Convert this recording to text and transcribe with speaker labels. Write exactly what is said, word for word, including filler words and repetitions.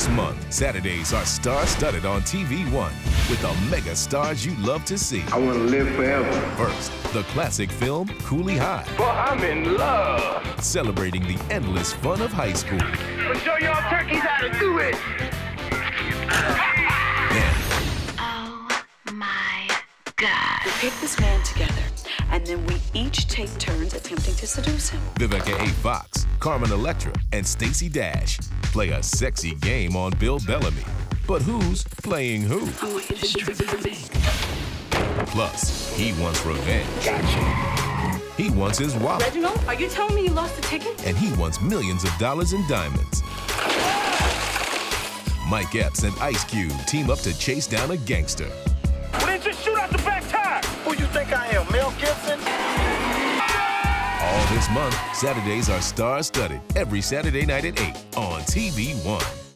Speaker 1: This month, Saturdays are star-studded on T V One with the mega stars you love to see.
Speaker 2: I want to live forever.
Speaker 1: First, the classic film Cooley High.
Speaker 2: Well, I'm in love.
Speaker 1: Celebrating the endless fun of high school.
Speaker 2: I'll show y'all turkeys how to do it.
Speaker 1: Then,
Speaker 3: Oh my God. We pick this man together, and then we each take turns attempting to seduce him.
Speaker 1: Vivica A. Fox, Carmen Electra, and Stacey Dash play a sexy game on Bill Bellamy. But who's playing who?
Speaker 3: I want you to strip for me.
Speaker 1: Plus, he wants revenge. Gotcha. He wants his wallet.
Speaker 3: Reginald, are you telling me you lost the ticket?
Speaker 1: And he wants millions of dollars in diamonds. Mike Epps and Ice Cube team up to chase down a gangster.
Speaker 2: Well, then just shoot out the back tire. Who you think I am, Mel Gibson?
Speaker 1: All this month, Saturdays are star-studded every Saturday night at eight on T V One.